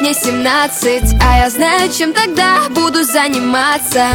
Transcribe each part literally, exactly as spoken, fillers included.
мне семнадцать, а я знаю, чем тогда буду заниматься.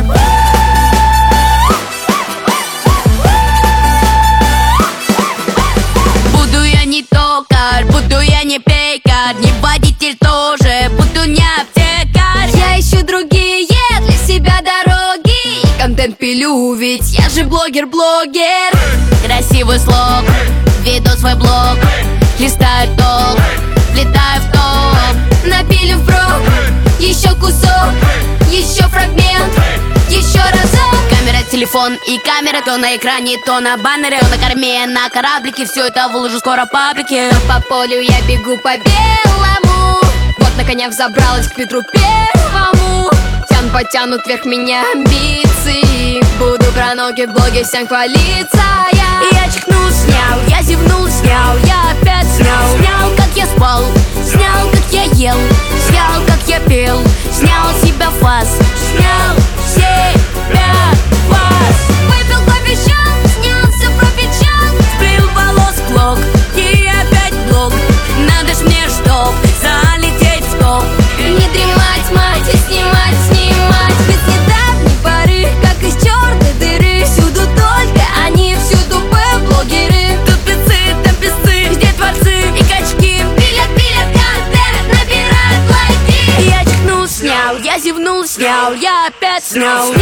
Буду я не токарь, буду я не пекарь, не водитель тоже, буду не аптекарь. Я ищу другие для себя дороги и контент пилю, ведь я же блогер-блогер. Красивый слог, веду свой блог, листаю толк, влетаю в топ. Напилим впрок, еще кусок, еще фрагмент, еще разок. Камера, телефон и камера, то на экране, то на баннере, то на корме, на кораблике. Все это выложу скоро в паблике. По полю я бегу по белому, вот на коня взобралась к Петру Первому. Тян потянут вверх меня амбиции, буду про ноги в блоге всем хвалиться я. И я чихнул, снял, я зевнул, снял, я опять снял. Снял, как я спал, снял, как я ел, снял, как я пел, снял себя фас, снял себя фас. Выпил кофе щас, снялся профичан, Сплил волос клок, и опять блок. Надо ж мне чтоб залететь в топ. не дремать, мать, и снимать, снимать. Без недавней поры, как из черной дыры, всюду только они, всюду блогеры. Тут певцы, там певцы, где творцы и качки. Пилят, пилят контент, набирают лайки. И я чихнул, снял, я зевнул, снял, я опять снял.